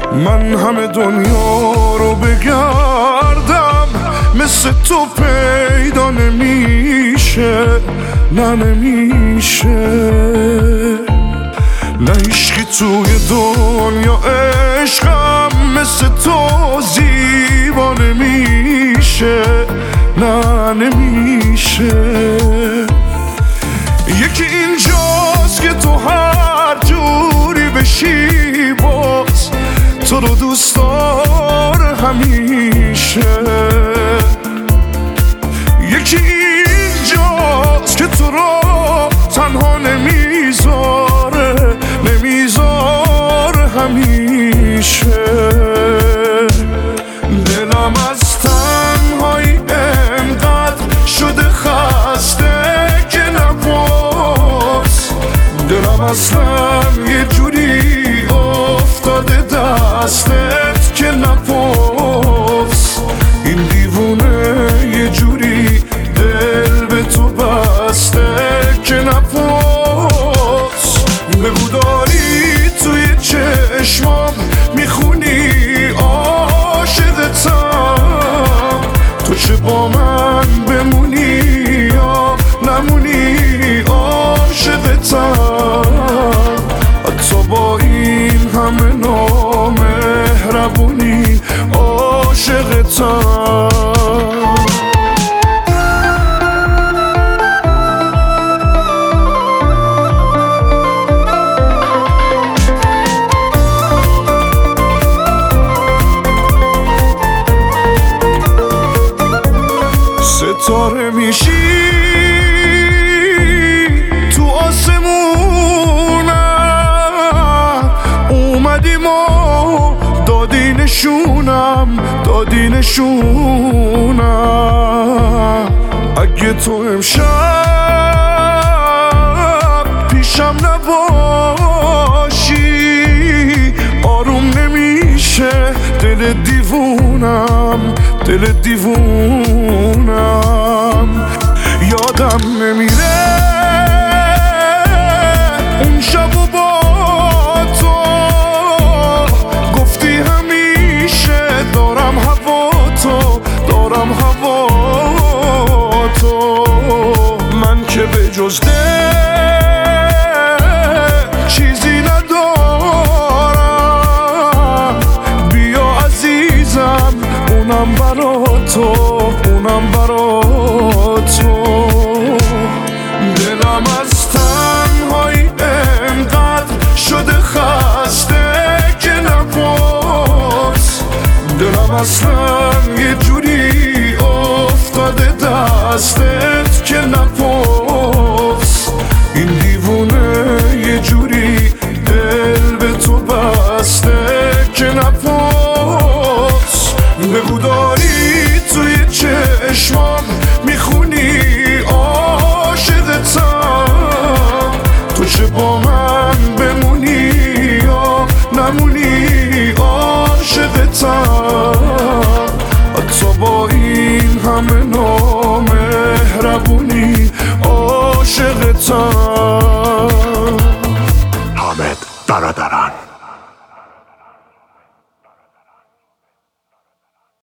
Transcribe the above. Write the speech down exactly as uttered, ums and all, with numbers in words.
من همه دنیا رو بگردم مثل تو پیدا نمیشه، نه نمیشه. نه عشقی توی دنیا عشقم مثل تو زیبا نمیشه، نه نمیشه. یکی اینجاست که تو هر جوری بشی باز تو رو دوست داره همیشه. یکی اینجاست که تو رو تنها نمیذاره، نمیذاره همیشه. دلم از تنهایی انقدر شده خسته که نباز، دلم اصلا یه جوری افتاده دستت که نپاس. این دیوونه یه جوری دل به تو بسته که نپاس. بگو داری توی چشمام میخونی عاشقتم، تو چه با من بمونی یا نمونی عاشقتم. حتی با این همه نامهربونی عاشقتم. ستاره میشی تو آسمونم، اومدیم و دادی نشونم، دادی نشونم. اگه تو امشب پیشم نباشی آروم نمیشه دل دیوونم، دل دیوونم. یادم نمیره اون شب و با تو گفتی همیشه دارم هوا تو، دارم هوا تو. من که به جز دل چیزی ندارم، بیا عزیزم اونم برا تو، اونم برا تو. دلم از تنهایی انقدر شده خسته که نباز، دلم اصلا یه جوری افتاده دستت که نپاس.